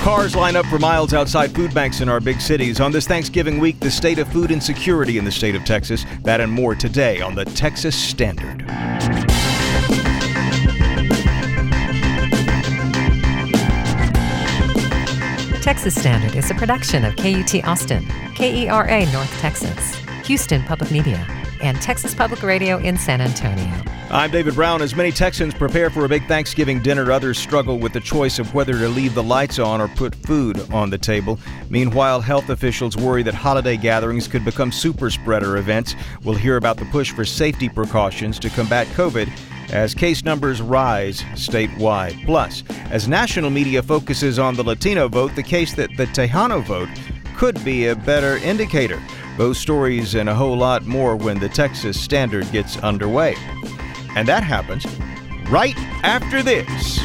Cars line up for miles outside food banks in our big cities. On this Thanksgiving week, the state of food insecurity in the state of Texas. That and more today on the Texas Standard. Texas Standard is a production of KUT Austin, KERA North Texas, Houston Public Media, and Texas Public Radio in San Antonio. I'm David Brown. As many Texans prepare for a big Thanksgiving dinner, others struggle with the choice of whether to leave the lights on or put food on the table. Meanwhile, health officials worry that holiday gatherings could become super spreader events. We'll hear about the push for safety precautions to combat COVID as case numbers rise statewide. Plus, as national media focuses on the Latino vote, the case that the Tejano vote could be a better indicator. Those stories and a whole lot more when the Texas Standard gets underway. And that happens right after this.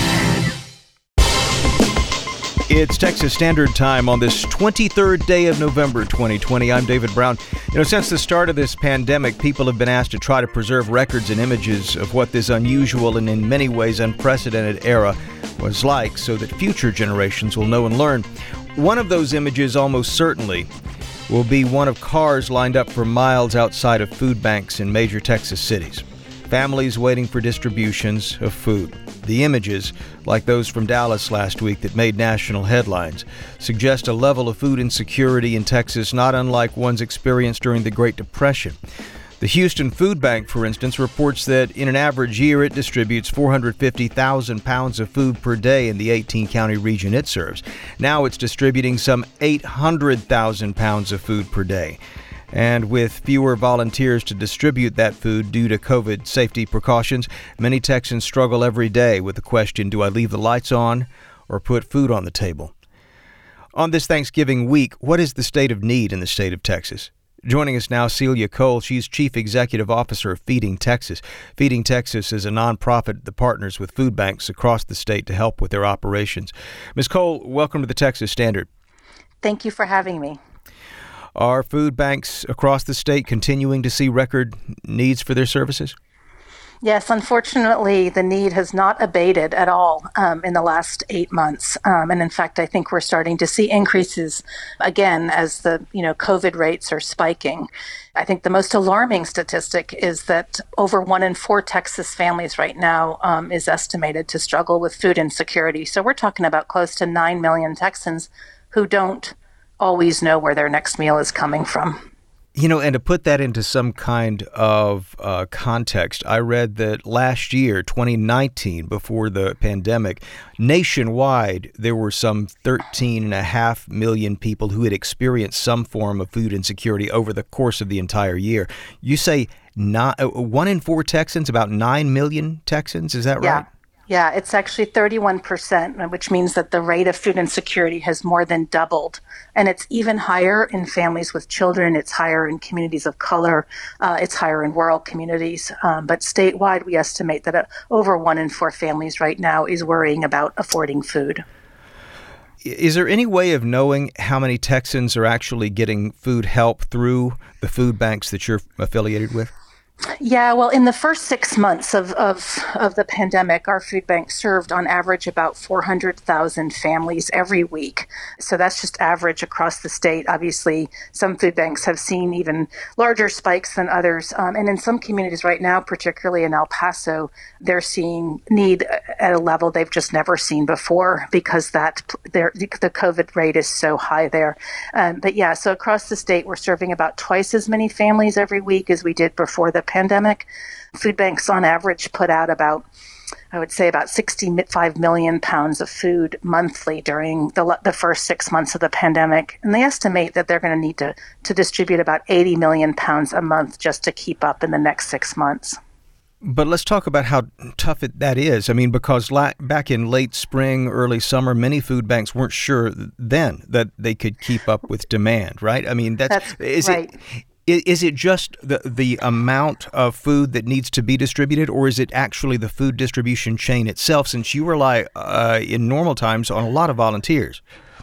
It's Texas Standard Time on this 23rd day of November 2020. I'm David Brown. Since the start of this pandemic, people have been asked to try to preserve records and images of what this unusual and in many ways unprecedented era was like so that future generations will know and learn. One of those images almost certainly will be one of cars lined up for miles outside of food banks in major Texas cities. Families waiting for distributions of food. The images, like those from Dallas last week that made national headlines, suggest a level of food insecurity in Texas not unlike ones experienced during the Great Depression. The Houston Food Bank, for instance, reports that in an average year it distributes 450,000 pounds of food per day in the 18-county region it serves. Now it's distributing some 800,000 pounds of food per day. And with fewer volunteers to distribute that food due to COVID safety precautions, many Texans struggle every day with the question, do I leave the lights on or put food on the table? On this Thanksgiving week, what is the state of need in the state of Texas? Joining us now, Celia Cole. She's Chief Executive Officer of Feeding Texas. Feeding Texas is a nonprofit that partners with food banks across the state to help with their operations. Ms. Cole, welcome to the Texas Standard. Thank you for having me. Are food banks across the state continuing to see record needs for their services? Yes, unfortunately, the need has not abated at all in the last 8 months. And in fact, I think we're starting to see increases again as the COVID rates are spiking. I think the most alarming statistic is that over 1 in 4 Texas families right now is estimated to struggle with food insecurity. So we're talking about close to 9 million Texans who don't always know where their next meal is coming from. And to put that into some kind of context, I read that last year, 2019, before the pandemic, nationwide, there were some 13.5 million people who had experienced some form of food insecurity over the course of the entire year. You say 1 in 4 Texans, about 9 million Texans, is that right? Yeah, it's actually 31%, which means that the rate of food insecurity has more than doubled. And it's even higher in families with children. It's higher in communities of color. It's higher in rural communities. But statewide, we estimate that over 1 in 4 families right now is worrying about affording food. Is there any way of knowing how many Texans are actually getting food help through the food banks that you're affiliated with? Yeah, well, in the first 6 months of the pandemic, our food bank served on average about 400,000 families every week. So that's just average across the state. Obviously, some food banks have seen even larger spikes than others. And in some communities right now, particularly in El Paso, they're seeing need at a level they've just never seen before because the COVID rate is so high there. But yeah, so across the state, we're serving about twice as many families every week as we did before the pandemic. Food banks on average put out about 65 million pounds of food monthly during the first 6 months of the pandemic. And they estimate that they're going to need to distribute about 80 million pounds a month just to keep up in the next 6 months. But let's talk about how tough that is. I mean, because back in late spring, early summer, many food banks weren't sure then that they could keep up with demand, right? I mean, that's right. Is it just the amount of food that needs to be distributed, or is it actually the food distribution chain itself, since you rely in normal times on a lot of volunteers?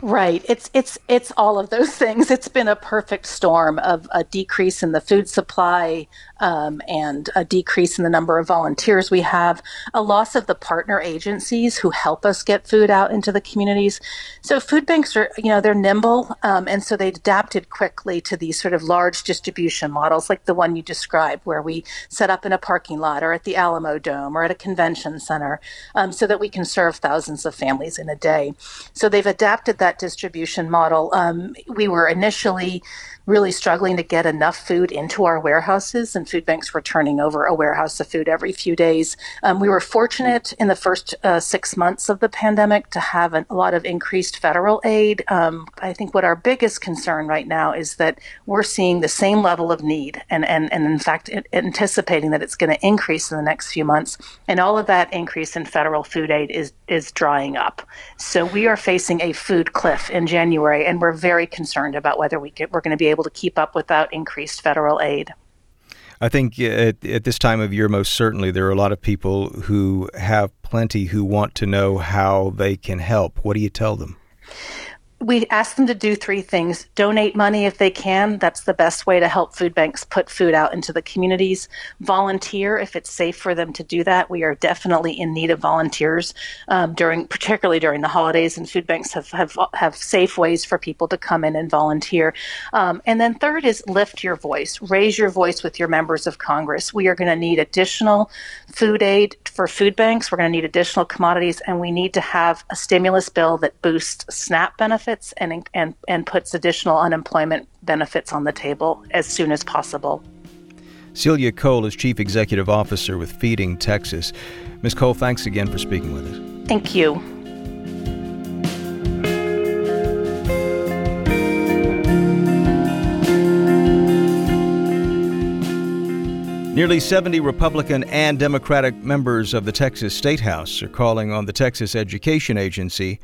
Right. It's all of those things. It's been a perfect storm of a decrease in the food supply, and a decrease in the number of volunteers we have, a loss of the partner agencies who help us get food out into the communities. So food banks are, they're nimble, and so they adapted quickly to these sort of large distribution models like the one you described, where we set up in a parking lot or at the Alamo Dome or at a convention center, so that we can serve thousands of families in a day. So they've adapted that distribution model. We were initially really struggling to get enough food into our warehouses, and food banks were turning over a warehouse of food every few days. We were fortunate in the first 6 months of the pandemic to have a lot of increased federal aid. I think what our biggest concern right now is that we're seeing the same level of need, and in fact anticipating that it's going to increase in the next few months, and all of that increase in federal food aid is drying up. So we are facing a food cliff in January, and we're very concerned about whether we're going to be able to keep up without increased federal aid. I think at this time of year, most certainly, there are a lot of people who have plenty who want to know how they can help. What do you tell them? We ask them to do three things. Donate money if they can. That's the best way to help food banks put food out into the communities. Volunteer if it's safe for them to do that. We are definitely in need of volunteers, particularly during the holidays, and food banks have safe ways for people to come in and volunteer. And then third is lift your voice. Raise your voice with your members of Congress. We are going to need additional food aid for food banks. We're going to need additional commodities, and we need to have a stimulus bill that boosts SNAP benefits and puts additional unemployment benefits on the table as soon as possible. Celia Cole is Chief Executive Officer with Feeding Texas. Ms. Cole, thanks again for speaking with us. Thank you. Nearly 70 Republican and Democratic members of the Texas State House are calling on the Texas Education Agency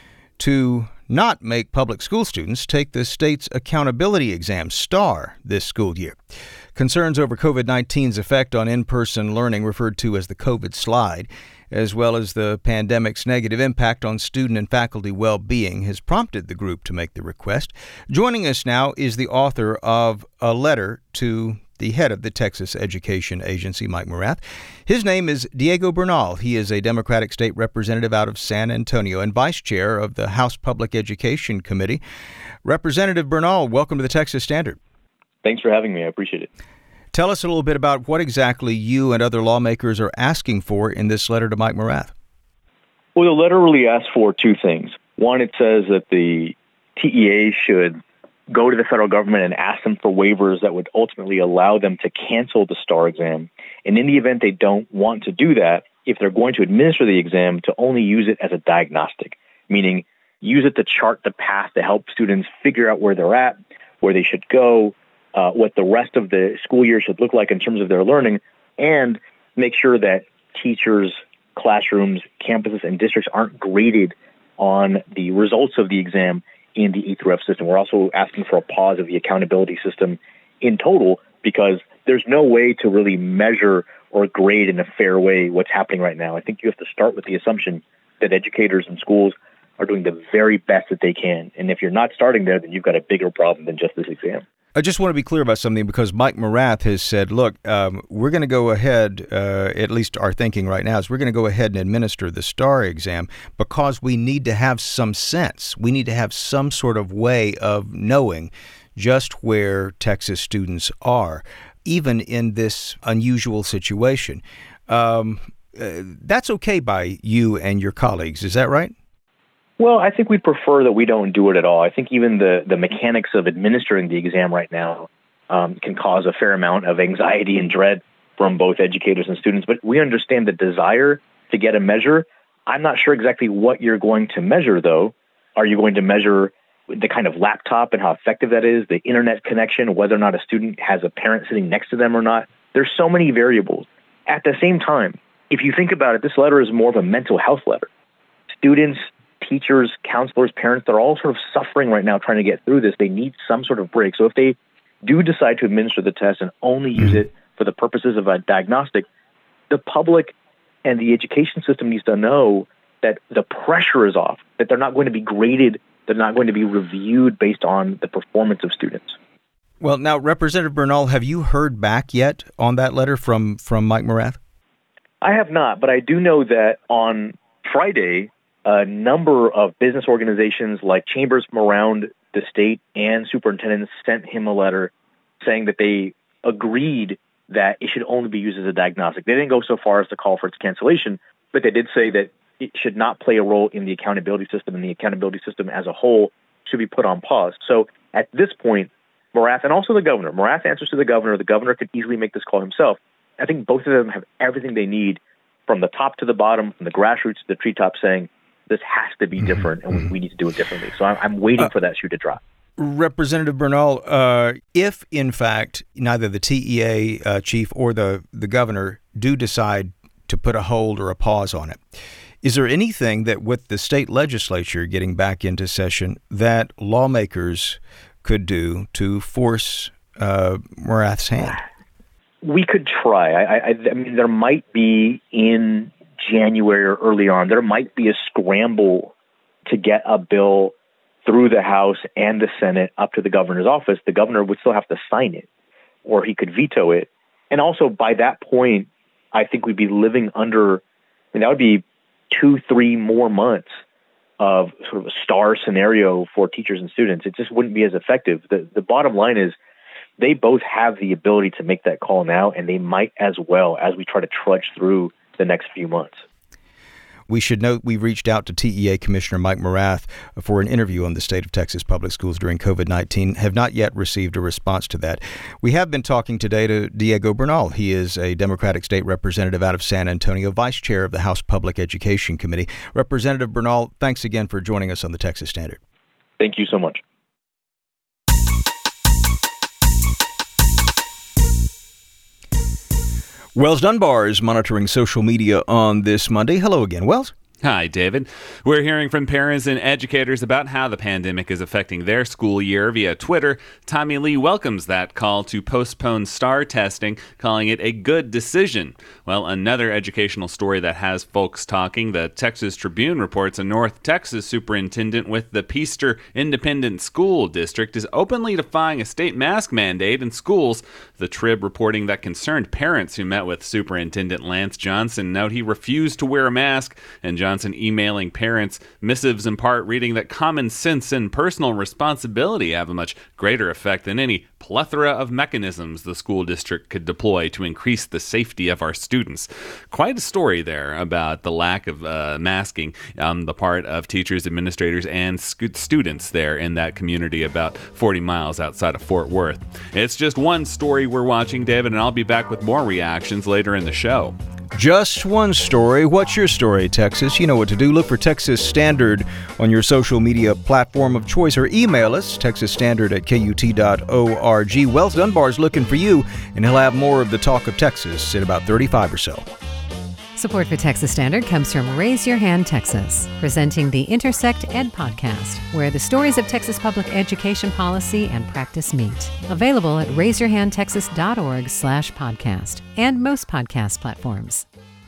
to not make public school students take the state's accountability exam, STAR, this school year. Concerns over COVID-19's effect on in-person learning, referred to as the COVID slide, as well as the pandemic's negative impact on student and faculty well-being, has prompted the group to make the request. Joining us now is the author of a letter to the head of the Texas Education Agency, Mike Morath. His name is Diego Bernal. He is a Democratic state representative out of San Antonio and vice chair of the House Public Education Committee. Representative Bernal, welcome to the Texas Standard. Thanks for having me. I appreciate it. Tell us a little bit about what exactly you and other lawmakers are asking for in this letter to Mike Morath. Well, the letter really asks for two things. One, it says that the TEA should go to the federal government and ask them for waivers that would ultimately allow them to cancel the STAR exam. And in the event they don't want to do that, if they're going to administer the exam, to only use it as a diagnostic, meaning use it to chart the path to help students figure out where they're at, where they should go, what the rest of the school year should look like in terms of their learning, and make sure that teachers, classrooms, campuses, and districts aren't graded on the results of the exam in the E through F system. We're also asking for a pause of the accountability system in total, because there's no way to really measure or grade in a fair way what's happening right now. I think you have to start with the assumption that educators and schools are doing the very best that they can. And if you're not starting there, then you've got a bigger problem than just this exam. I just want to be clear about something, because Mike Morath has said, look, we're going to go ahead, at least our thinking right now is we're going to go ahead and administer the STAR exam because we need to have some sense. We need to have some sort of way of knowing just where Texas students are, even in this unusual situation. That's okay by you and your colleagues. Is that right? Well, I think we'd prefer that we don't do it at all. I think even the mechanics of administering the exam right now can cause a fair amount of anxiety and dread from both educators and students. But we understand the desire to get a measure. I'm not sure exactly what you're going to measure, though. Are you going to measure the kind of laptop and how effective that is, the internet connection, whether or not a student has a parent sitting next to them or not? There's so many variables. At the same time, if you think about it, this letter is more of a mental health letter. Students, teachers, counselors, parents, they're all sort of suffering right now trying to get through this. They need some sort of break. So if they do decide to administer the test and only use it for the purposes of a diagnostic, the public and the education system needs to know that the pressure is off, that they're not going to be graded They're not going to be reviewed based on the performance of students. Well, now, Representative Bernal, have you heard back yet on that letter from Mike Morath? I have not, but I do know that on Friday, a number of business organizations like chambers from around the state and superintendents sent him a letter saying that they agreed that it should only be used as a diagnostic. They didn't go so far as to call for its cancellation, but they did say that it should not play a role in the accountability system, and the accountability system as a whole should be put on pause. So at this point, Morath and also the governor, Morath answers to the governor could easily make this call himself. I think both of them have everything they need from the top to the bottom, from the grassroots to the treetop, saying this has to be different and we need to do it differently. So I'm waiting for that shoe to drop. Representative Bernal, if in fact neither the TEA chief or the governor do decide to put a hold or a pause on it, is there anything that with the state legislature getting back into session that lawmakers could do to force Morath's hand? We could try. I mean, there might be in January or early on, there might be a scramble to get a bill through the House and the Senate up to the governor's office. The governor would still have to sign it, or he could veto it. And also, by that point, I think we'd be living under, that would be 2-3 more months of sort of a STAR scenario for teachers and students. It just wouldn't be as effective. The bottom line is they both have the ability to make that call now, and they might as well as we try to trudge through the next few months. We should note we've reached out to TEA Commissioner Mike Morath for an interview on the state of Texas public schools during COVID-19. Have not yet received a response to that. We have been talking today to Diego Bernal. He is a Democratic state representative out of San Antonio, vice chair of the House Public Education Committee. Representative Bernal, thanks again for joining us on the Texas Standard. Thank you so much. Wells Dunbar is monitoring social media on this Monday. Hello again, Wells. Hi, David. We're hearing from parents and educators about how the pandemic is affecting their school year via Twitter. Tommy Lee welcomes that call to postpone STAR testing, calling it a good decision. Well, another educational story that has folks talking. The Texas Tribune reports a North Texas superintendent with the Peaster Independent School District is openly defying a state mask mandate in schools. The Trib reporting that concerned parents who met with Superintendent Lance Johnson note he refused to wear a mask, and Johnson emailing parents missives in part reading that common sense and personal responsibility have a much greater effect than any plethora of mechanisms the school district could deploy to increase the safety of our students. Quite a story there about the lack of masking on the part of teachers, administrators, and students there in that community about 40 miles outside of Fort Worth. It's just one story we're watching, David, and I'll be back with more reactions later in the show. Just one story. What's your story, Texas? You know what to do. Look for Texas Standard on your social media platform of choice, or email us, texasstandard@kut.org. Wells Dunbar's looking for you, and he'll have more of the talk of Texas in about 35 or so. Support for Texas Standard comes from Raise Your Hand Texas, presenting the Intersect Ed podcast, where the stories of Texas public education policy and practice meet. Available at raiseyourhandtexas.org/podcast and most podcast platforms.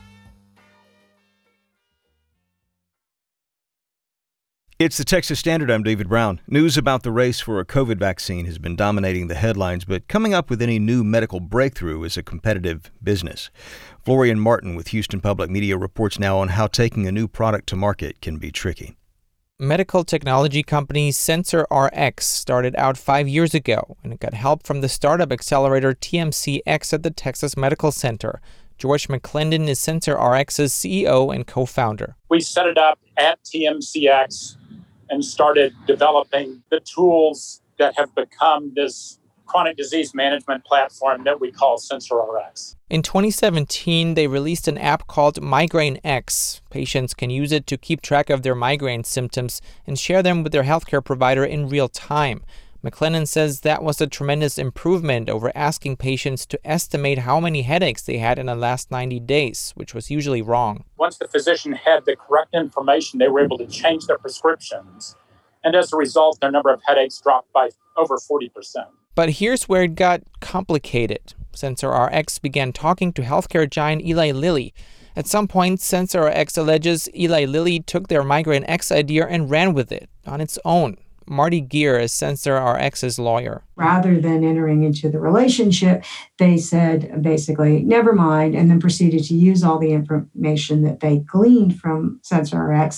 It's the Texas Standard. I'm David Brown. News about the race for a COVID vaccine has been dominating the headlines, but coming up with any new medical breakthrough is a competitive business. Florian Martin with Houston Public Media reports now on how taking a new product to market can be tricky. Medical technology company SensorRx started out 5 years ago, and it got help from the startup accelerator TMCX at the Texas Medical Center. George McClendon is SensorRx's CEO and co-founder. We set it up at TMCX and started developing the tools that have become this chronic disease management platform that we call SensorRx. In 2017, they released an app called Migraine X. Patients can use it to keep track of their migraine symptoms and share them with their healthcare provider in real time. McLennan says that was a tremendous improvement over asking patients to estimate how many headaches they had in the last 90 days, which was usually wrong. Once the physician had the correct information, they were able to change their prescriptions. And as a result, their number of headaches dropped by over 40%. But here's where it got complicated. SensorRx began talking to healthcare giant Eli Lilly. At some point, SensorRx alleges Eli Lilly took their Migraine X idea and ran with it. on its own. Marty Geer is SensorRx's lawyer. Rather than entering into the relationship, they said basically, never mind, and then proceeded to use all the information that they gleaned from SensorRx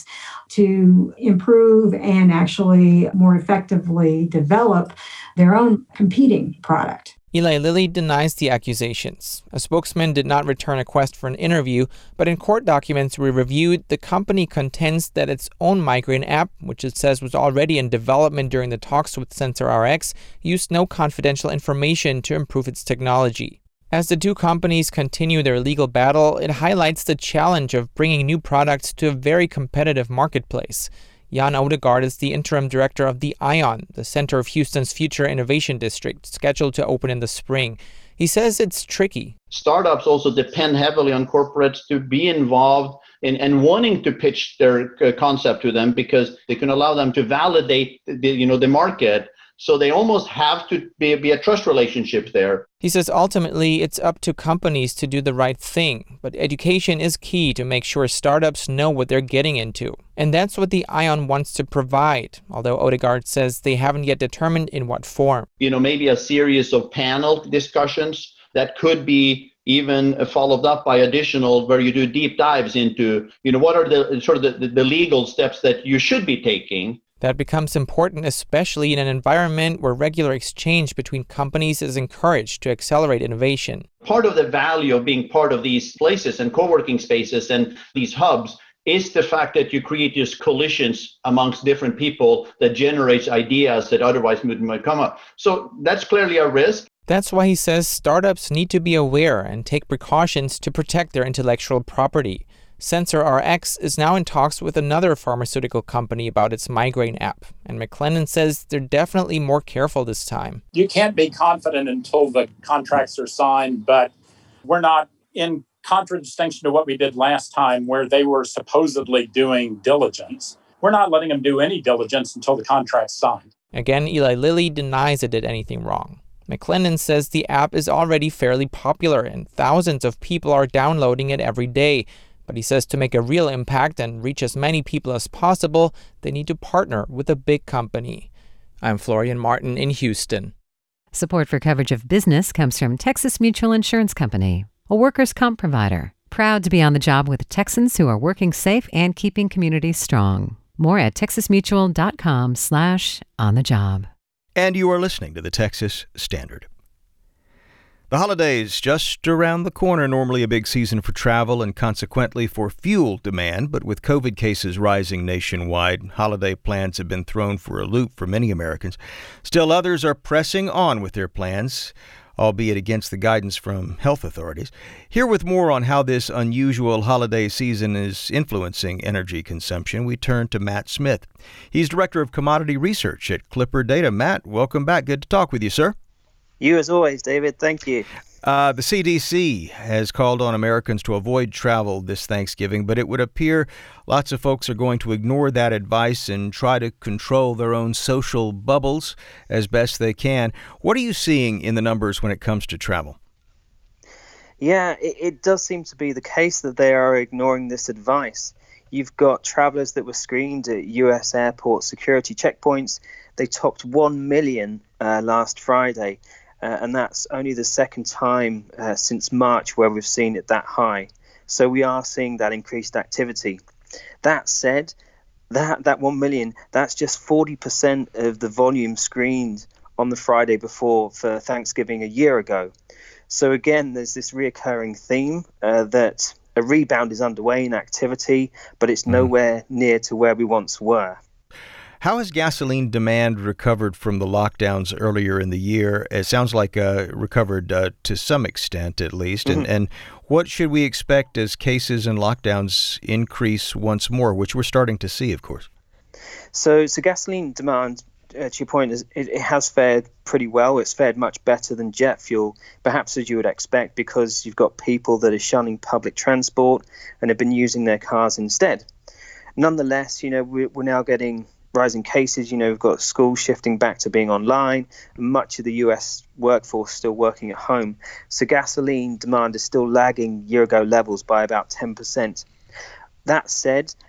to improve and actually more effectively develop their own competing product. Eli Lilly denies the accusations. A spokesman did not return a request for an interview, but in court documents we reviewed, the company contends that its own migraine app, which it says was already in development during the talks with SensorRx, used no confidential information to improve its technology. As the two companies continue their legal battle, it highlights the challenge of bringing new products to a very competitive marketplace. Jan Odegaard is the interim director of the ION, the center of Houston's Future Innovation District, scheduled to open in the spring. He says it's tricky. Startups also depend heavily on corporates to be involved in wanting to pitch their concept to them because they can allow them to validate the market. So they almost have to be a trust relationship there. He says ultimately it's up to companies to do the right thing, but education is key to make sure startups know what they're getting into. And that's what the ION wants to provide, although Odegaard says they haven't yet determined in what form. Maybe a series of panel discussions that could be even followed up by additional where you do deep dives into, what are the legal steps that you should be taking. That becomes important, especially in an environment where regular exchange between companies is encouraged to accelerate innovation. Part of the value of being part of these places and co-working spaces and these hubs is the fact that you create these collisions amongst different people that generates ideas that otherwise might come up. So that's clearly a risk. That's why he says startups need to be aware and take precautions to protect their intellectual property. SensorRx is now in talks with another pharmaceutical company about its migraine app, and McLennan says they're definitely more careful this time. You can't be confident until the contracts are signed, but we're not in contradistinction to what we did last time where they were supposedly doing diligence. We're not letting them do any diligence until the contract's signed. Again, Eli Lilly denies it did anything wrong. McLennan says the app is already fairly popular and thousands of people are downloading it every day. But he says to make a real impact and reach as many people as possible, they need to partner with a big company. I'm Florian Martin in Houston. Support for coverage of business comes from Texas Mutual Insurance Company, a workers' comp provider, proud to be on the job with Texans who are working safe and keeping communities strong. More at texasmutual.com/on-the-job. And you are listening to the Texas Standard. The holidays just around the corner, normally a big season for travel and consequently for fuel demand, but with COVID cases rising nationwide, holiday plans have been thrown for a loop for many Americans. Still others are pressing on with their plans, albeit against the guidance from health authorities. Here with more on how this unusual holiday season is influencing energy consumption, we turn to Matt Smith. He's Director of Commodity Research at Clipper Data. Matt, welcome back. Good to talk with you, sir. You as always, David. Thank you. The CDC has called on Americans to avoid travel this Thanksgiving, but it would appear lots of folks are going to ignore that advice and try to control their own social bubbles as best they can. What are you seeing in the numbers when it comes to travel? Yeah, it does seem to be the case that they are ignoring this advice. You've got travelers that were screened at U.S. airport security checkpoints. They topped 1 million last Friday. And that's only the second time since March where we've seen it that high. So we are seeing that increased activity. That said, that 1 million, that's just 40% of the volume screened on the Friday before for Thanksgiving a year ago. So again, there's this reoccurring theme that a rebound is underway in activity, but it's nowhere near to where we once were. How has gasoline demand recovered from the lockdowns earlier in the year? It sounds like recovered to some extent, at least. Mm-hmm. And what should we expect as cases and lockdowns increase once more, which we're starting to see, of course? So gasoline demand, to your point, it has fared pretty well. It's fared much better than jet fuel, perhaps as you would expect, because you've got people that are shunning public transport and have been using their cars instead. Nonetheless, we're now getting rising cases. We've got schools shifting back to being online, and much of the US workforce still working at home. So gasoline demand is still lagging year-ago levels by about 10%. That said,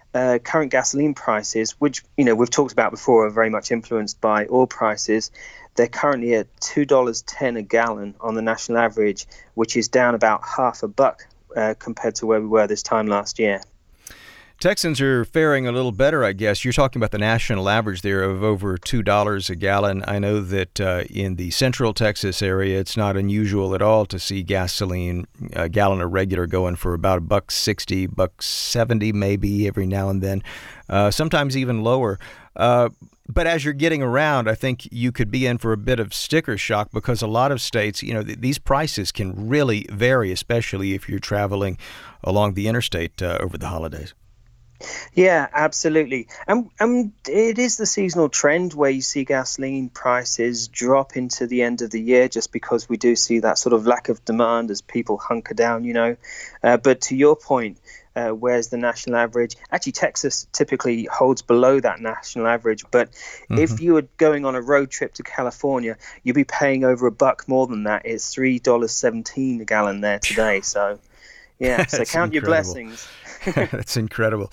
current gasoline prices, which we've talked about before, are very much influenced by oil prices. They're currently at $2.10 a gallon on the national average, which is down about half a buck compared to where we were this time last year. Texans are faring a little better, I guess. You're talking about the national average there of over $2 a gallon. I know that in the central Texas area, it's not unusual at all to see gasoline, a gallon of regular, going for about $1.60, $1.70 maybe every now and then, sometimes even lower. But as you're getting around, I think you could be in for a bit of sticker shock because a lot of states, these prices can really vary, especially if you're traveling along the interstate over the holidays. Yeah, absolutely. And it is the seasonal trend where you see gasoline prices drop into the end of the year just because we do see that sort of lack of demand as people hunker down, But to your point, where's the national average? Actually, Texas typically holds below that national average. But if you were going on a road trip to California, you'd be paying over $1 more than that. It's $3.17 a gallon there today. So, yeah, so count your blessings. That's incredible.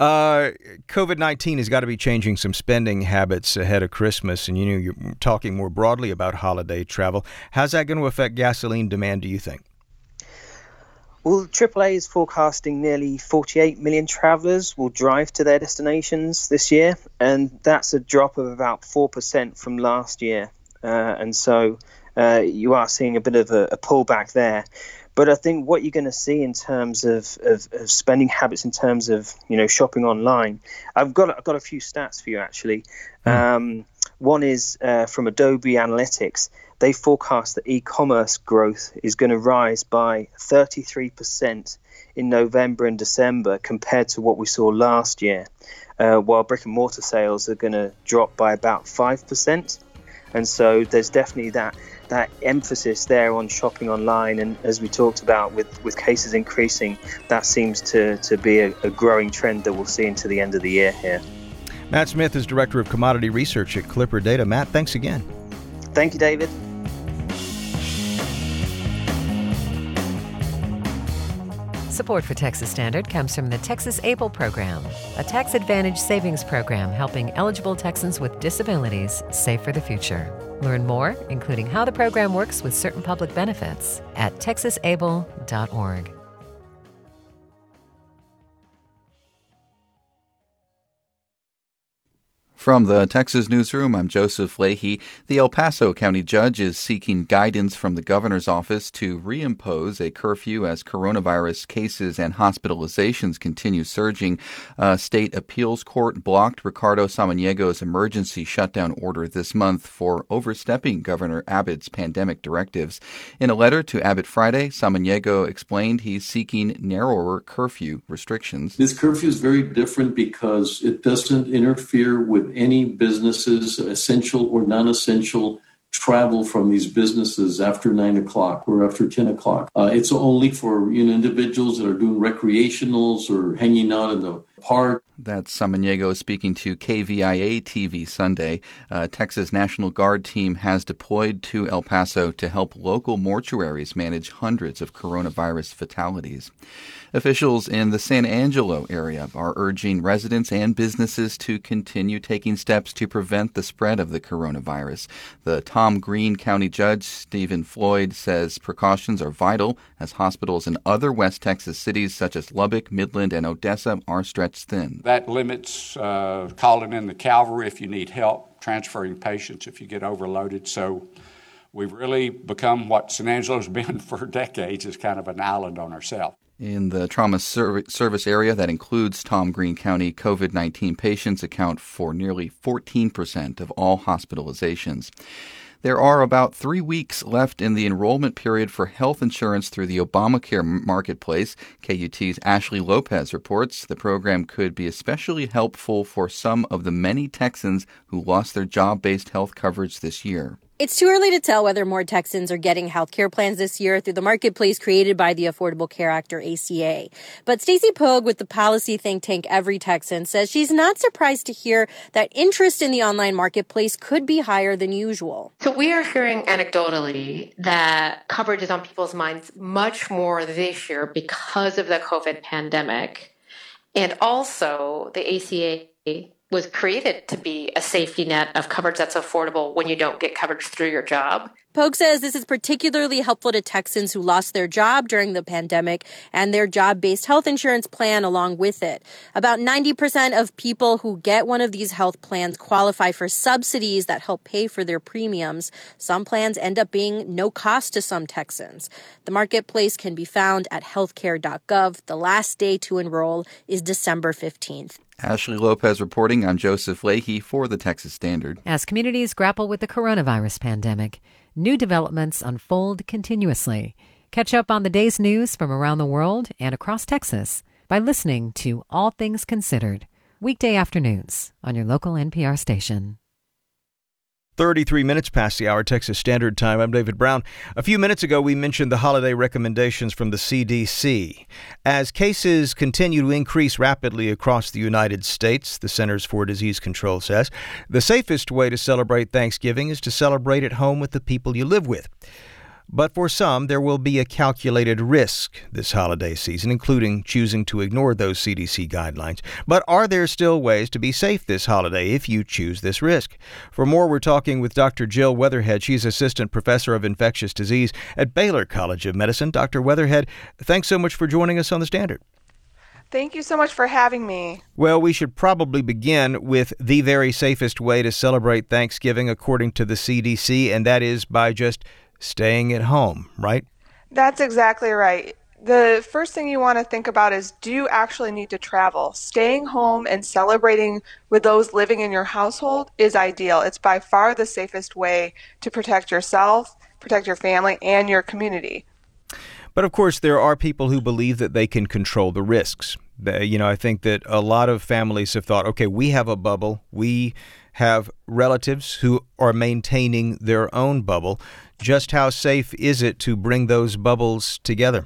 COVID-19 has got to be changing some spending habits ahead of Christmas. And, you're talking more broadly about holiday travel. How's that going to affect gasoline demand, do you think? Well, AAA is forecasting nearly 48 million travelers will drive to their destinations this year. And that's a drop of about 4% from last year. And so you are seeing a bit of a pullback there. But I think what you're going to see in terms of spending habits, in terms of shopping online, I've got a few stats for you actually. One is from Adobe Analytics. They forecast that e-commerce growth is going to rise by 33% in November and December compared to what we saw last year, while brick and mortar sales are going to drop by about 5%. And so there's definitely that emphasis there on shopping online. And as we talked about with cases increasing, that seems to be a growing trend that we'll see into the end of the year here. Matt Smith is Director of Commodity Research at Clipper Data. Matt, thanks again. Thank you, David. Support for Texas Standard comes from the Texas ABLE program, a tax advantage savings program helping eligible Texans with disabilities save for the future. Learn more, including how the program works with certain public benefits, at texasable.org. From the Texas Newsroom, I'm Joseph Leahy. The El Paso County Judge is seeking guidance from the governor's office to reimpose a curfew as coronavirus cases and hospitalizations continue surging. A state appeals court blocked Ricardo Samaniego's emergency shutdown order this month for overstepping Governor Abbott's pandemic directives. In a letter to Abbott Friday, Samaniego explained he's seeking narrower curfew restrictions. This curfew is very different because it doesn't interfere with any businesses, essential or non-essential travel from these businesses after 9 o'clock or after 10 o'clock. It's only for individuals that are doing recreationals or hanging out in the park. That's Samaniego speaking to KVIA TV Sunday. A Texas National Guard team has deployed to El Paso to help local mortuaries manage hundreds of coronavirus fatalities. Officials in the San Angelo area are urging residents and businesses to continue taking steps to prevent the spread of the coronavirus. The Tom Green County Judge, Stephen Floyd, says precautions are vital as hospitals in other West Texas cities such as Lubbock, Midland, and Odessa are stretched thin. That limits calling in the cavalry if you need help, transferring patients if you get overloaded. So we've really become what San Angelo's been for decades, is kind of an island on ourselves. In the trauma service area that includes Tom Green County, COVID-19 patients account for nearly 14% of all hospitalizations. There are about 3 weeks left in the enrollment period for health insurance through the Obamacare marketplace. KUT's Ashley Lopez reports the program could be especially helpful for some of the many Texans who lost their job-based health coverage this year. It's too early to tell whether more Texans are getting health care plans this year through the marketplace created by the Affordable Care Act, or ACA. But Stacey Pogue with the policy think tank Every Texan says she's not surprised to hear that interest in the online marketplace could be higher than usual. So we are hearing anecdotally that coverage is on people's minds much more this year because of the COVID pandemic. And also, the ACA was created to be a safety net of coverage that's affordable when you don't get coverage through your job. Pogue says this is particularly helpful to Texans who lost their job during the pandemic and their job-based health insurance plan along with it. About 90% of people who get one of these health plans qualify for subsidies that help pay for their premiums. Some plans end up being no cost to some Texans. The marketplace can be found at healthcare.gov. The last day to enroll is December 15th. Ashley Lopez reporting on Joseph Leahy for the Texas Standard. As communities grapple with the coronavirus pandemic, new developments unfold continuously. Catch up on the day's news from around the world and across Texas by listening to All Things Considered, weekday afternoons on your local NPR station. 33 minutes past the hour, Texas Standard Time. I'm David Brown. A few minutes ago, we mentioned the holiday recommendations from the CDC. As cases continue to increase rapidly across the United States, the Centers for Disease Control says, the safest way to celebrate Thanksgiving is to celebrate at home with the people you live with. But for some, there will be a calculated risk this holiday season, including choosing to ignore those CDC guidelines. But are there still ways to be safe this holiday if you choose this risk? For more, we're talking with Dr. Jill Weatherhead. She's Assistant Professor of Infectious Disease at Baylor College of Medicine. Dr. Weatherhead, thanks so much for joining us on The Standard. Thank you so much for having me. Well, we should probably begin with the very safest way to celebrate Thanksgiving according to the CDC, and that is by just staying at home, right? That's exactly right. The first thing you want to think about is, do you actually need to travel? Staying home and celebrating with those living in your household is ideal. It's by far the safest way to protect yourself, protect your family, and your community. But of course, there are people who believe that they can control the risks. I think that a lot of families have thought, okay, we have a bubble. We have relatives who are maintaining their own bubble. Just how safe is it to bring those bubbles together?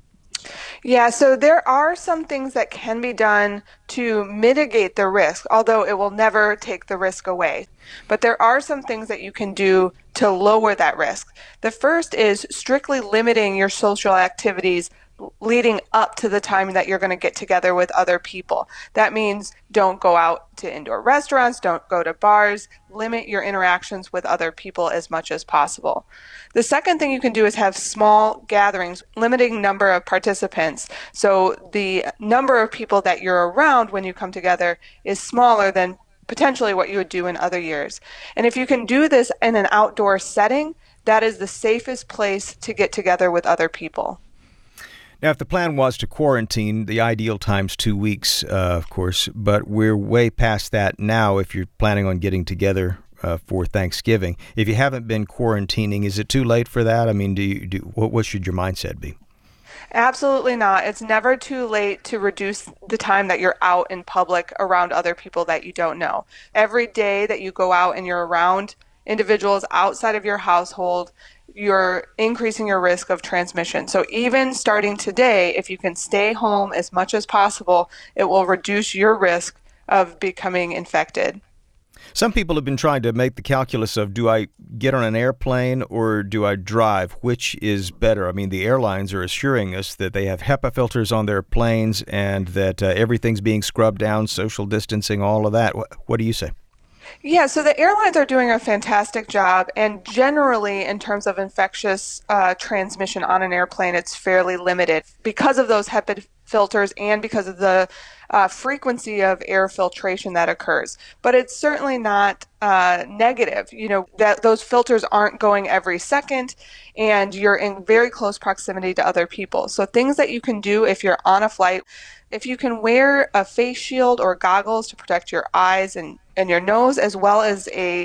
Yeah, so there are some things that can be done to mitigate the risk, although it will never take the risk away. But there are some things that you can do to lower that risk. The first is strictly limiting your social activities leading up to the time that you're going to get together with other people. That means don't go out to indoor restaurants, don't go to bars, limit your interactions with other people as much as possible. The second thing you can do is have small gatherings, limiting number of participants. So the number of people that you're around when you come together is smaller than potentially what you would do in other years. And if you can do this in an outdoor setting, that is the safest place to get together with other people. Now, if the plan was to quarantine, the ideal time's 2 weeks, of course, but we're way past that now if you're planning on getting together for Thanksgiving. If you haven't been quarantining, is it too late for that? I mean, what should your mindset be? Absolutely not. It's never too late to reduce the time that you're out in public around other people that you don't know. Every day that you go out and you're around individuals outside of your household, you're increasing your risk of transmission. So even starting today, if you can stay home as much as possible, it will reduce your risk of becoming infected. Some people have been trying to make the calculus of, do I get on an airplane or do I drive? Which is better? I mean, the airlines are assuring us that they have HEPA filters on their planes and that everything's being scrubbed down, social distancing, all of that. What do you say? Yeah, so the airlines are doing a fantastic job, and generally in terms of infectious transmission on an airplane, it's fairly limited because of those HEPA filters and because of the frequency of air filtration that occurs. But it's certainly not negative, that those filters aren't going every second and you're in very close proximity to other people. So things that you can do if you're on a flight, if you can wear a face shield or goggles to protect your eyes and your nose, as well as a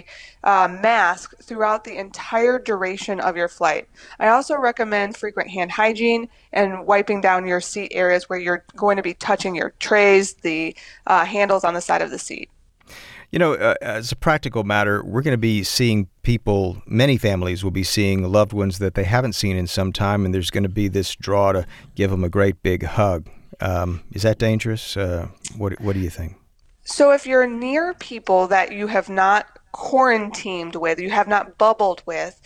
mask throughout the entire duration of your flight. I also recommend frequent hand hygiene and wiping down your seat areas where you're going to be touching your trays, the handles on the side of the seat. As a practical matter, we're going to be seeing people, many families will be seeing loved ones that they haven't seen in some time, and there's going to be this draw to give them a great big hug. Is that dangerous? What do you think? So if you're near people that you have not quarantined with, you have not bubbled with,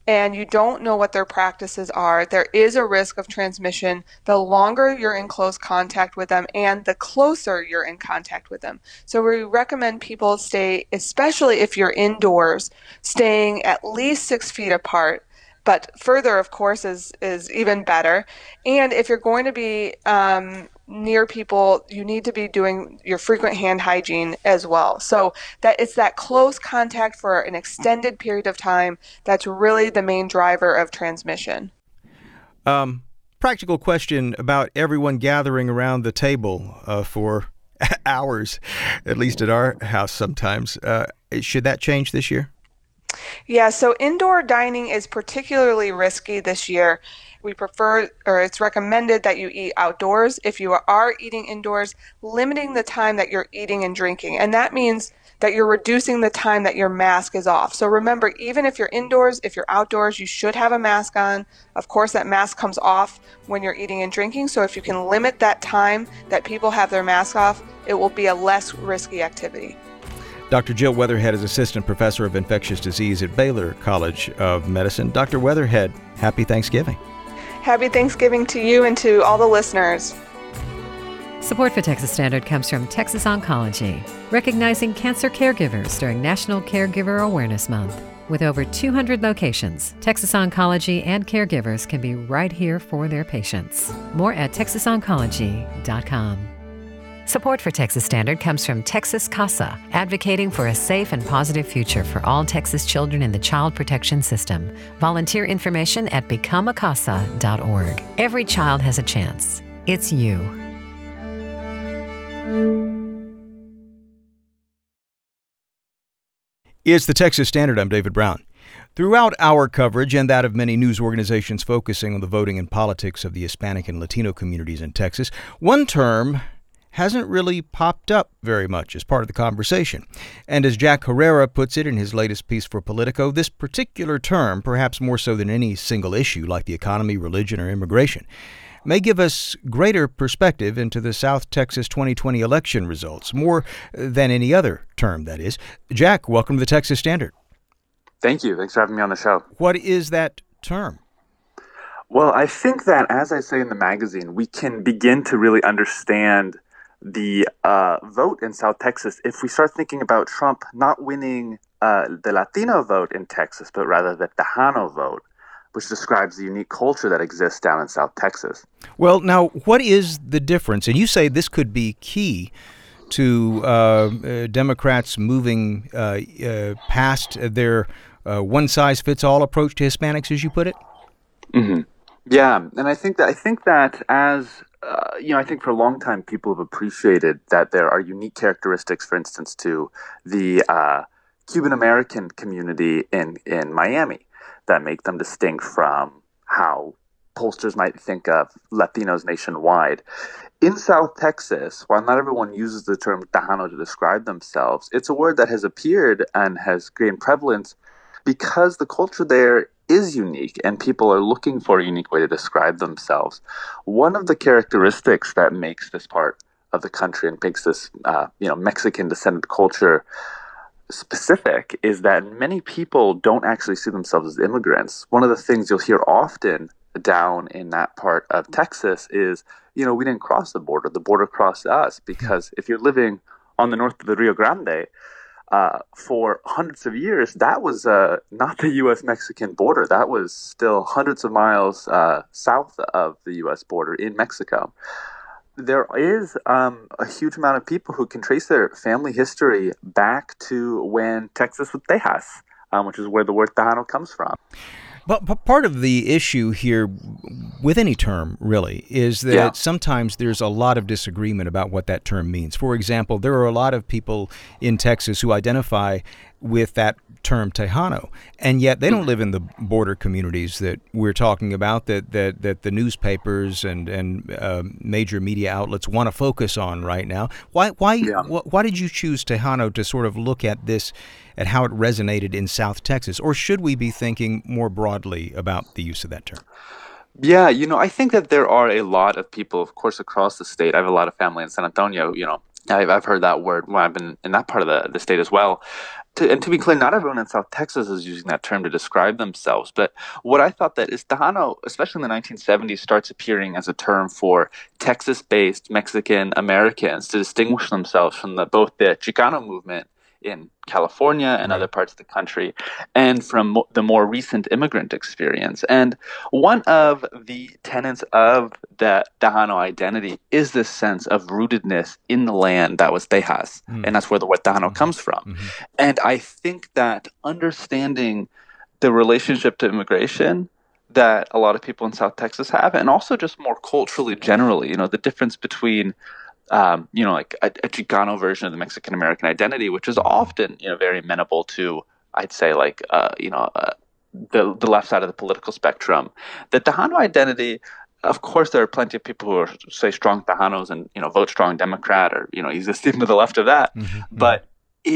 and you don't know what their practices are, there is a risk of transmission the longer you're in close contact with them and the closer you're in contact with them. So we recommend people stay, especially if you're indoors, staying at least 6 feet apart. But further, of course, is even better. And if you're going to be near people, you need to be doing your frequent hand hygiene as well. So that it's that close contact for an extended period of time that's really the main driver of transmission. Practical question about everyone gathering around the table for hours, at least at our house sometimes. Should that change this year? Yeah, so indoor dining is particularly risky this year. We prefer, or it's recommended that you eat outdoors. If you are eating indoors, limiting the time that you're eating and drinking. And that means that you're reducing the time that your mask is off. So remember, even if you're indoors, if you're outdoors, you should have a mask on. Of course, that mask comes off when you're eating and drinking. So if you can limit that time that people have their mask off, it will be a less risky activity. Dr. Jill Weatherhead is Assistant Professor of Infectious Disease at Baylor College of Medicine. Dr. Weatherhead, happy Thanksgiving. Happy Thanksgiving to you and to all the listeners. Support for Texas Standard comes from Texas Oncology, recognizing cancer caregivers during National Caregiver Awareness Month. With over 200 locations, Texas Oncology and caregivers can be right here for their patients. More at texasoncology.com. Support for Texas Standard comes from Texas CASA, advocating for a safe and positive future for all Texas children in the child protection system. Volunteer information at becomeacasa.org. Every child has a chance. It's you. It's the Texas Standard. I'm David Brown. Throughout our coverage and that of many news organizations focusing on the voting and politics of the Hispanic and Latino communities in Texas, one term hasn't really popped up very much as part of the conversation. And as Jack Herrera puts it in his latest piece for Politico, this particular term, perhaps more so than any single issue like the economy, religion, or immigration, may give us greater perspective into the South Texas 2020 election results, more than any other term, that is. Jack, welcome to the Texas Standard. Thank you. Thanks for having me on the show. What is that term? Well, I think that, as I say in the magazine, we can begin to really understand the vote in South Texas if we start thinking about Trump not winning the Latino vote in Texas, but rather the Tejano vote, which describes the unique culture that exists down in South Texas. Well, now, what is the difference? And you say this could be key to Democrats moving past their one-size-fits-all approach to Hispanics, as you put it? Mm-hmm. Yeah, and I think that as I think for a long time people have appreciated that there are unique characteristics, for instance, to the Cuban American community in Miami that make them distinct from how pollsters might think of Latinos nationwide. In South Texas, while not everyone uses the term Tejano to describe themselves, it's a word that has appeared and has gained prevalence because the culture there is unique and people are looking for a unique way to describe themselves. One of the characteristics that makes this part of the country and makes this Mexican descendant culture specific is that many people don't actually see themselves as immigrants. One of the things you'll hear often down in that part of Texas is, we didn't cross the border crossed us, because if you're living on the north of the Rio Grande, for hundreds of years, that was not the U.S.-Mexican border. That was still hundreds of miles south of the U.S. border in Mexico. There is a huge amount of people who can trace their family history back to when Texas was Tejas, which is where the word Tejano comes from. But part of the issue here with any term, really, is that sometimes there's a lot of disagreement about what that term means. For example, there are a lot of people in Texas who identify with that term Tejano, and yet they don't live in the border communities that we're talking about, that the newspapers and major media outlets want to focus on right now. Why did you choose Tejano to sort of look at this, at how it resonated in South Texas? Or should we be thinking more broadly about the use of that term? Yeah, I think that there are a lot of people, of course, across the state. I have a lot of family in San Antonio, I've heard that word when I've been in that part of the state as well. to be clear, not everyone in South Texas is using that term to describe themselves. But what I thought that is Tejano, especially in the 1970s, starts appearing as a term for Texas-based Mexican Americans to distinguish themselves from both the Chicano movement in California and other parts of the country, and from the more recent immigrant experience. And one of the tenets of the Tejano identity is this sense of rootedness in the land that was Tejas, and that's where the word Tejano comes from. And I think that understanding the relationship to immigration that a lot of people in South Texas have, and also just more culturally generally, the difference between like a Chicano version of the Mexican American identity, which is often, very amenable to, I'd say, like, the left side of the political spectrum. The Tejano identity, of course, there are plenty of people who are, say, strong Tejanos and, vote strong Democrat or, exist even to the left of that. But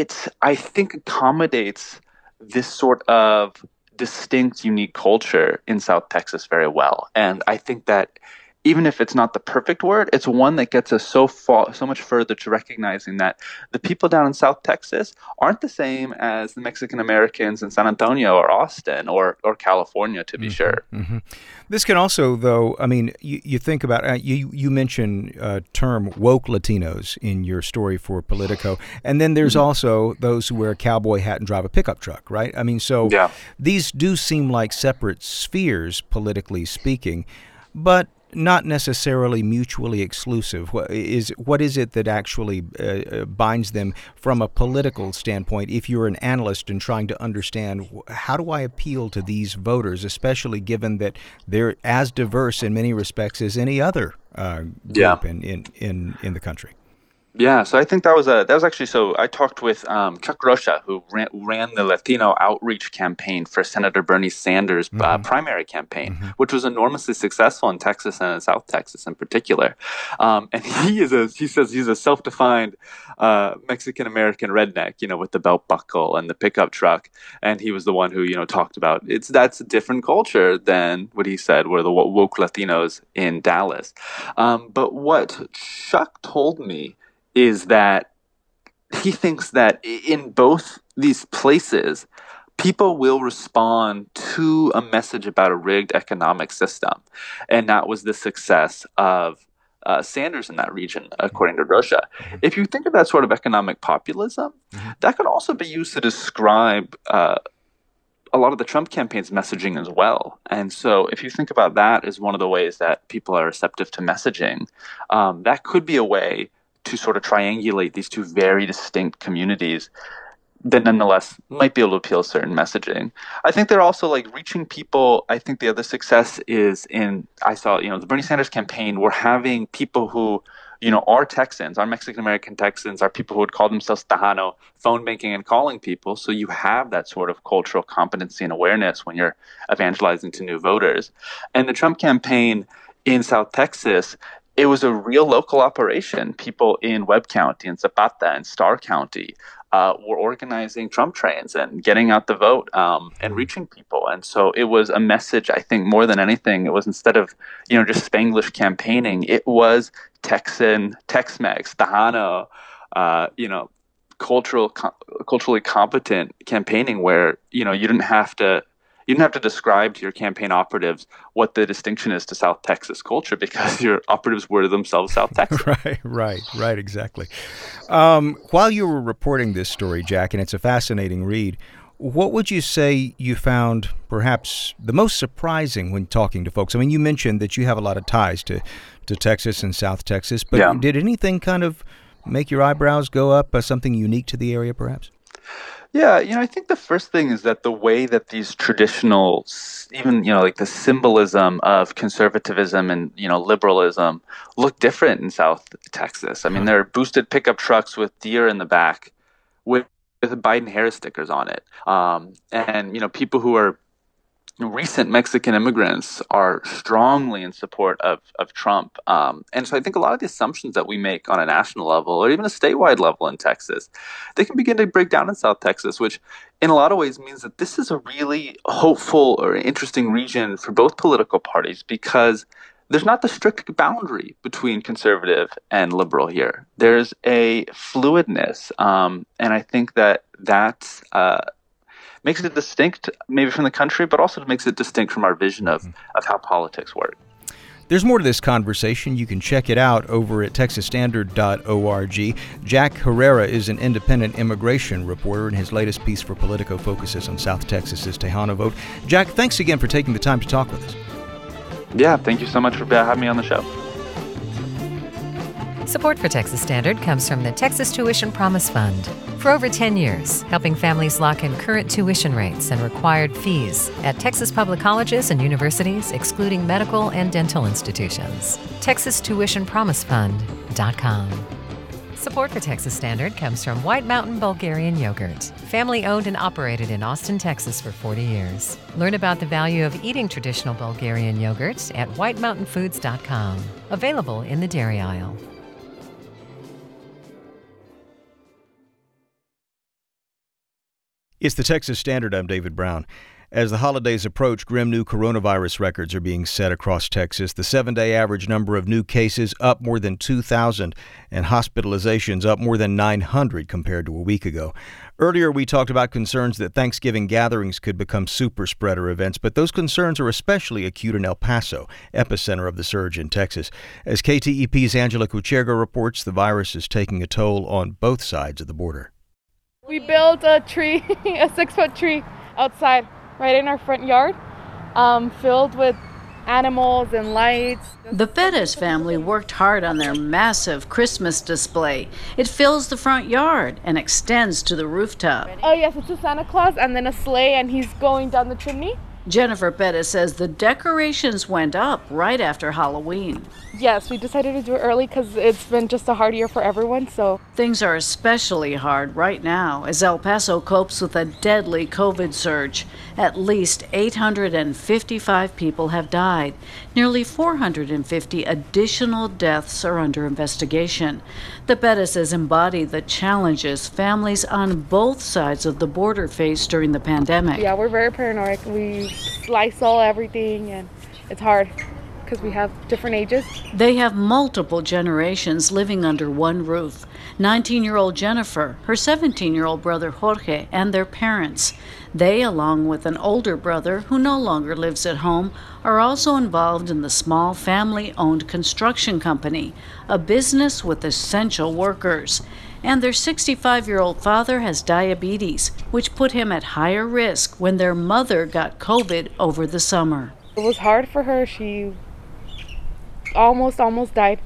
I think, accommodates this sort of distinct, unique culture in South Texas very well. And I think that even if it's not the perfect word, it's one that gets us so much further to recognizing that the people down in South Texas aren't the same as the Mexican Americans in San Antonio or Austin or California, to be sure. This can also, though, I mean, you think about, you mentioned term woke Latinos in your story for Politico, and then there's also those who wear a cowboy hat and drive a pickup truck, right? I mean, so these do seem like separate spheres, politically speaking, but not necessarily mutually exclusive. What is it that actually binds them from a political standpoint? If you're an analyst and trying to understand how do I appeal to these voters, especially given that they're as diverse in many respects as any other group in the country. Yeah, so I think that was actually, so I talked with Chuck Rocha, who ran the Latino outreach campaign for Senator Bernie Sanders' primary campaign, which was enormously successful in Texas and in South Texas in particular. And he says he's a self-defined Mexican-American redneck, with the belt buckle and the pickup truck. And he was the one who, talked about that's a different culture than what he said were the woke Latinos in Dallas. But what Chuck told me is that he thinks that in both these places, people will respond to a message about a rigged economic system. And that was the success of Sanders in that region, according to Rocha. If you think of that sort of economic populism, that could also be used to describe a lot of the Trump campaign's messaging as well. And so if you think about that as one of the ways that people are receptive to messaging, that could be a way to sort of triangulate these two very distinct communities that nonetheless might be able to appeal to certain messaging. I think they're also like reaching people. I think the other success is I saw, the Bernie Sanders campaign, we're having people who, are Texans, are Mexican-American Texans, are people who would call themselves Tejano, phone banking and calling people. So you have that sort of cultural competency and awareness when you're evangelizing to new voters. And the Trump campaign in South Texas, it was a real local operation. People in Webb County and Zapata and Starr County were organizing Trump trains and getting out the vote and reaching people. And so it was a message, I think, more than anything. It was, instead of, just Spanglish campaigning, it was Texan, Tex-Mex, Tejano, culturally competent campaigning where, you didn't have to describe to your campaign operatives what the distinction is to South Texas culture, because your operatives were themselves South Texas. Right, exactly. While you were reporting this story, Jack, and it's a fascinating read, what would you say you found perhaps the most surprising when talking to folks? I mean, you mentioned that you have a lot of ties to Texas and South Texas, but did anything kind of make your eyebrows go up, something unique to the area perhaps? Yeah, I think the first thing is that the way that these traditional, even, like the symbolism of conservatism and, liberalism look different in South Texas. I mean, there are boosted pickup trucks with deer in the back with Biden-Harris stickers on it. And, people who are recent Mexican immigrants are strongly in support of Trump. And so I think a lot of the assumptions that we make on a national level or even a statewide level in Texas, they can begin to break down in South Texas, which in a lot of ways means that this is a really hopeful or interesting region for both political parties, because there's not the strict boundary between conservative and liberal here. There's a fluidness, and I think that makes it distinct maybe from the country, but also makes it distinct from our vision of how politics work. There's more to this conversation. You can check it out over at texasstandard.org. Jack Herrera is an independent immigration reporter, and his latest piece for Politico focuses on South Texas's Tejano vote. Jack, thanks again for taking the time to talk with us. Yeah, thank you so much for having me on the show. Support for Texas Standard comes from the Texas Tuition Promise Fund. For over 10 years, helping families lock in current tuition rates and required fees at Texas public colleges and universities, excluding medical and dental institutions. TexasTuitionPromiseFund.com. Support for Texas Standard comes from White Mountain Bulgarian Yogurt, family-owned and operated in Austin, Texas for 40 years. Learn about the value of eating traditional Bulgarian yogurt at whitemountainfoods.com. Available in the dairy aisle. It's the Texas Standard. I'm David Brown. As the holidays approach, grim new coronavirus records are being set across Texas. The 7-day average number of new cases up more than 2,000 and hospitalizations up more than 900 compared to a week ago. Earlier, we talked about concerns that Thanksgiving gatherings could become super spreader events, but those concerns are especially acute in El Paso, epicenter of the surge in Texas. As KTEP's Angela Kucherga reports, the virus is taking a toll on both sides of the border. We built a tree, a 6-foot tree outside, right in our front yard, filled with animals and lights. The Pettis family worked hard on their massive Christmas display. It fills the front yard and extends to the rooftop. Oh yes, it's a Santa Claus and then a sleigh, and he's going down the chimney. Jennifer Pettis says the decorations went up right after Halloween. Yes, we decided to do it early because it's been just a hard year for everyone, so. Things are especially hard right now as El Paso copes with a deadly COVID surge. At least 855 people have died. Nearly 450 additional deaths are under investigation. The Pettises embody the challenges families on both sides of the border faced during the pandemic. Yeah, we're very paranoid. We Lysol everything, and it's hard because we have different ages. They have multiple generations living under one roof. 19-year-old Jennifer, her 17-year-old brother Jorge, and their parents. They, along with an older brother who no longer lives at home, are also involved in the small family-owned construction company, a business with essential workers. And their 65-year-old father has diabetes, which put him at higher risk when their mother got COVID over the summer. It was hard for her. She almost died.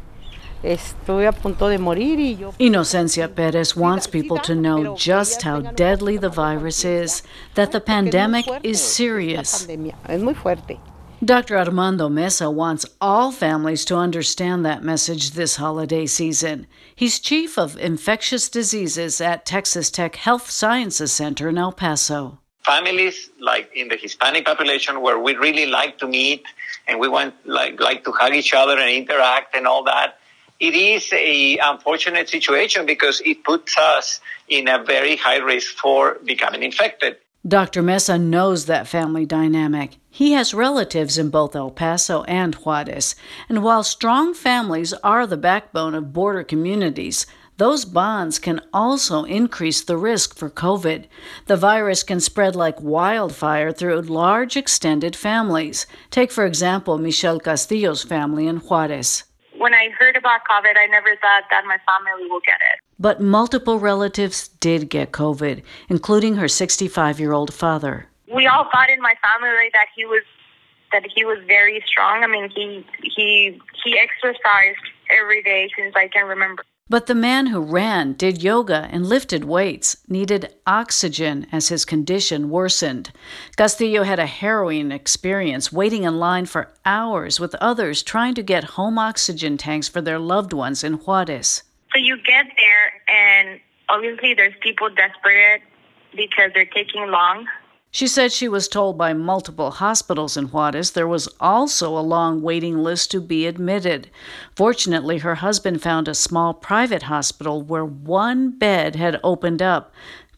Inocencia Perez wants people to know just how deadly the virus is, that the pandemic is serious. Dr. Armando Mesa wants all families to understand that message this holiday season. He's chief of infectious diseases at Texas Tech Health Sciences Center in El Paso. Families like in the Hispanic population where we really like to meet and we want like to hug each other and interact and all that, it is a unfortunate situation because it puts us in a very high risk for becoming infected. Dr. Mesa knows that family dynamic. He has relatives in both El Paso and Juarez. And while strong families are the backbone of border communities, those bonds can also increase the risk for COVID. The virus can spread like wildfire through large extended families. Take, for example, Michelle Castillo's family in Juarez. When I heard about COVID, I never thought that my family will get it. But multiple relatives did get COVID, including her 65-year-old father. We all thought in my family that he was very strong. I mean, he exercised every day since I can remember. But the man who ran, did yoga, and lifted weights needed oxygen as his condition worsened. Castillo had a harrowing experience, waiting in line for hours with others trying to get home oxygen tanks for their loved ones in Juarez. So you get there, and obviously there's people desperate because they're taking long. She said she was told by multiple hospitals in Juarez there was also a long waiting list to be admitted. Fortunately, her husband found a small private hospital where one bed had opened up.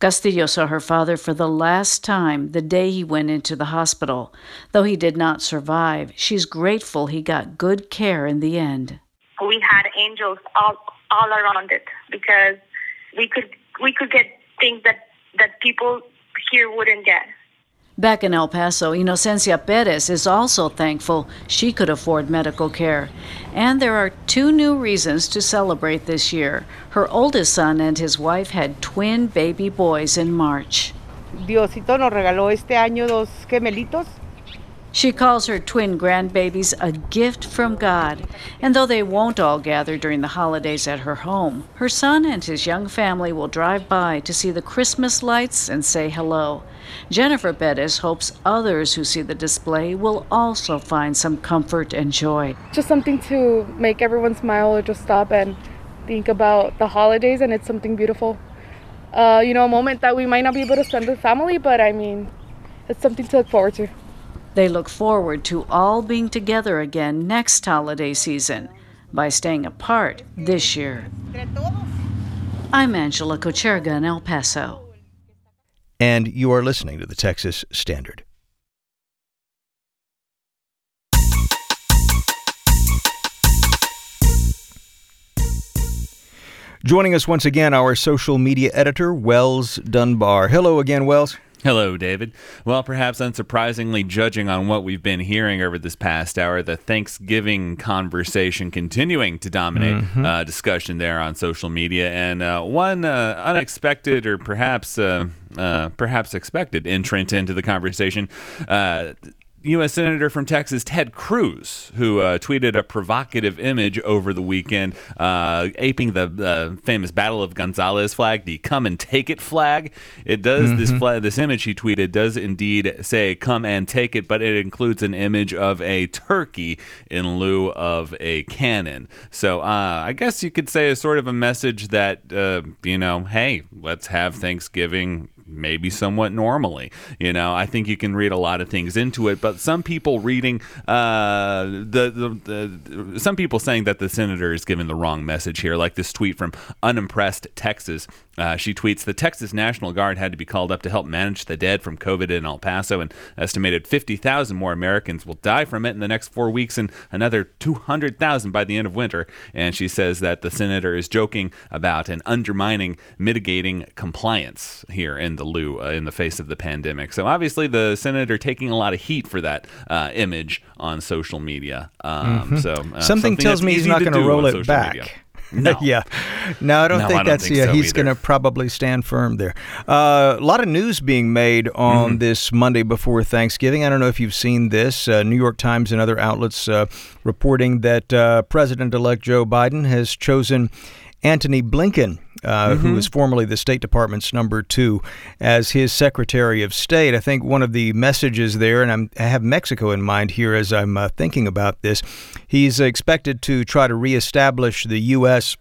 Castillo saw her father for the last time the day he went into the hospital. Though he did not survive, she's grateful he got good care in the end. We had angels all around it because we could get things that people here wouldn't get. Back in El Paso, Inocencia Perez is also thankful she could afford medical care. And there are 2 new reasons to celebrate this year. Her oldest son and his wife had twin baby boys in March. Diosito nos regaló este año 2 gemelitos. She calls her twin grandbabies a gift from God. And though they won't all gather during the holidays at her home, her son and his young family will drive by to see the Christmas lights and say hello. Jennifer Perez hopes others who see the display will also find some comfort and joy. Just something to make everyone smile or just stop and think about the holidays, and it's something beautiful. A moment that we might not be able to spend with family, but it's something to look forward to. They look forward to all being together again next holiday season by staying apart this year. I'm Angela Kocherga in El Paso. And you are listening to the Texas Standard. Joining us once again, our social media editor, Wells Dunbar. Hello again, Wells. Hello, David. Well, perhaps unsurprisingly, judging on what we've been hearing over this past hour, the Thanksgiving conversation continuing to dominate discussion there on social media. And one unexpected or perhaps expected entrant into the conversation, U.S. Senator from Texas Ted Cruz, who tweeted a provocative image over the weekend aping the famous Battle of Gonzales flag, the come and take it flag. It does, this image he tweeted does indeed say come and take it, but it includes an image of a turkey in lieu of a cannon. So I guess you could say a sort of a message that, hey, let's have Thanksgiving maybe somewhat normally. I think you can read a lot of things into it, but some people reading some people saying that the senator is giving the wrong message here, like this tweet from Unimpressed Texas. She tweets, the Texas National Guard had to be called up to help manage the dead from COVID in El Paso, and estimated 50,000 more Americans will die from it in the next 4 weeks and another 200,000 by the end of winter. And she says that the senator is joking about and undermining mitigating compliance here in the face of the pandemic. So obviously the senator taking a lot of heat for that image on social media. Something tells me he's not going to roll it back. Media. No. No, I don't think that's so he's going to probably stand firm there. A lot of news being made on this Monday before Thanksgiving. I don't know if you've seen this. New York Times and other outlets reporting that President-elect Joe Biden has chosen Antony Blinken, who is formerly the State Department's number 2, as his Secretary of State. I think one of the messages there, and I have Mexico in mind here as I'm thinking about this, he's expected to try to reestablish the U.S.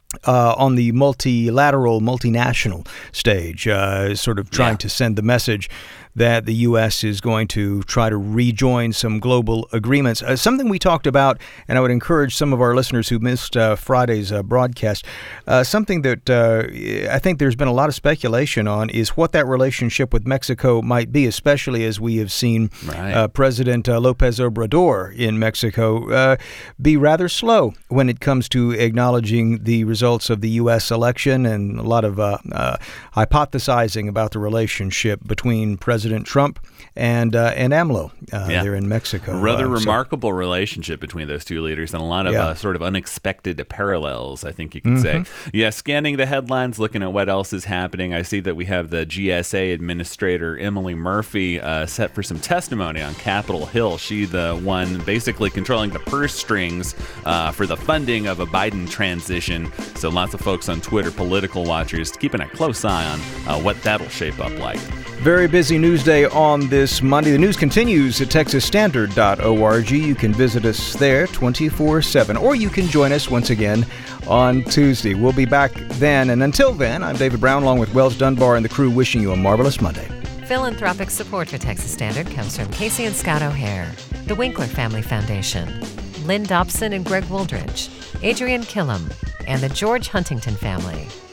On the multilateral, multinational stage, sort of trying to send the message that the U.S. is going to try to rejoin some global agreements. Something we talked about, and I would encourage some of our listeners who missed Friday's broadcast, something that I think there's been a lot of speculation on is what that relationship with Mexico might be, especially as we have seen President López Obrador in Mexico be rather slow when it comes to acknowledging the results of the U.S. election, and a lot of hypothesizing about the relationship between President Trump and AMLO there in Mexico. Rather remarkable relationship between those two leaders, and a lot of sort of unexpected parallels, I think you could say. Yeah, scanning the headlines, looking at what else is happening, I see that we have the GSA Administrator Emily Murphy set for some testimony on Capitol Hill. She the one basically controlling the purse strings for the funding of a Biden transition. So lots of folks on Twitter, political watchers, keeping a close eye on what that'll shape up like. Very busy news day on this Monday. The news continues at texasstandard.org. You can visit us there 24/7, or you can join us once again on Tuesday. We'll be back then, and until then, I'm David Brown along with Wells Dunbar and the crew wishing you a marvelous Monday. Philanthropic support for Texas Standard comes from Casey and Scott O'Hare, the Winkler Family Foundation, Lynn Dobson and Greg Wooldridge, Adrian Killam, and the George Huntington family.